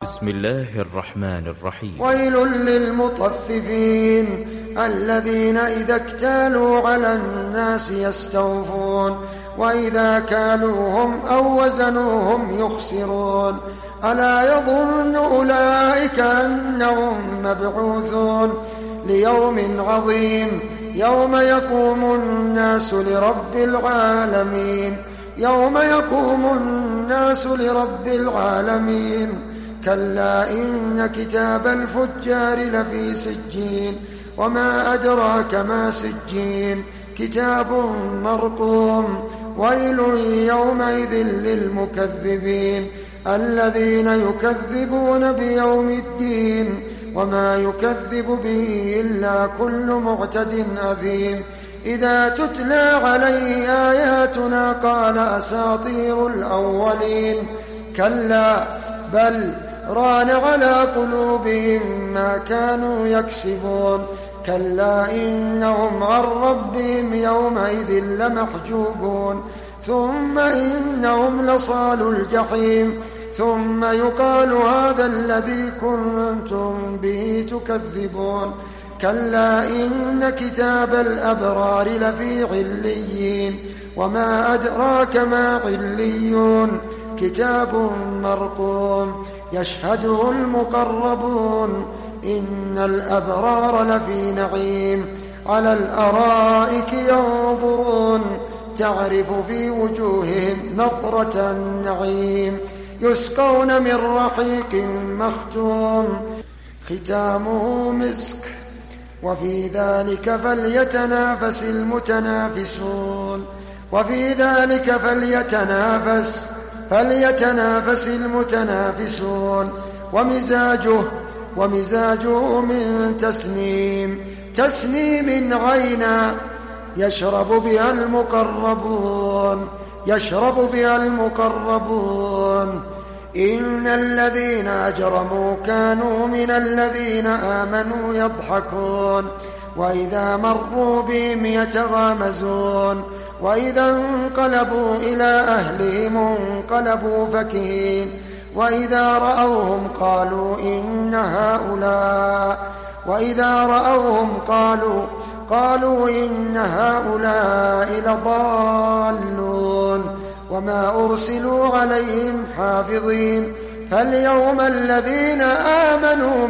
بسم الله الرحمن الرحيم. ويل للمطففين الذين إذا اكتالوا على الناس يستوفون وإذا كالوهم أو وزنوهم يخسرون ألا يظن أولئك أنهم مبعوثون ليوم عظيم يوم يقوم الناس لرب العالمين كلا إن كتاب الفجار لفي سجين وما أدراك ما سجين كتاب مرقوم ويل يومئذ للمكذبين الذين يكذبون بيوم الدين وما يكذب به إلا كل معتد أثيم إذا تتلى عليه آياتنا قال أساطير الأولين كلا بل ران على قلوبهم ما كانوا يكسبون كلا إنهم عن ربهم يومئذ لمحجوبون ثم إنهم لصالوا الجحيم ثم يقال هذا الذي كنتم به تكذبون كلا إن كتاب الأبرار لفي عليين وما أدراك ما عليون كتاب مرقوم يشهده المقربون إن الأبرار لفي نعيم على الأرائك ينظرون تعرف في وجوههم نضرة النعيم يسقون من رحيق مختوم ختامه مسك وفي ذلك فليتنافس المتنافسون ومزاجه من تسنيم عينا يشرب بها المقربون إن الذين أجرموا كانوا من الذين آمنوا يضحكون وإذا مروا بهم يتغامزون وإذا انقلبوا إلى أهلهم انقلبوا فكهين وإذا رأوهم قالوا إن هؤلاء لضالون وما أرسلوا عليهم حافظين فاليوم الذين آمنوا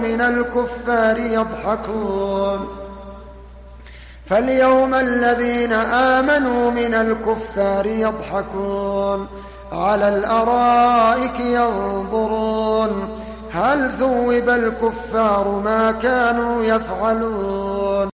من الكفار يضحكون على الأرائك ينظرون هل ثوب الكفار ما كانوا يفعلون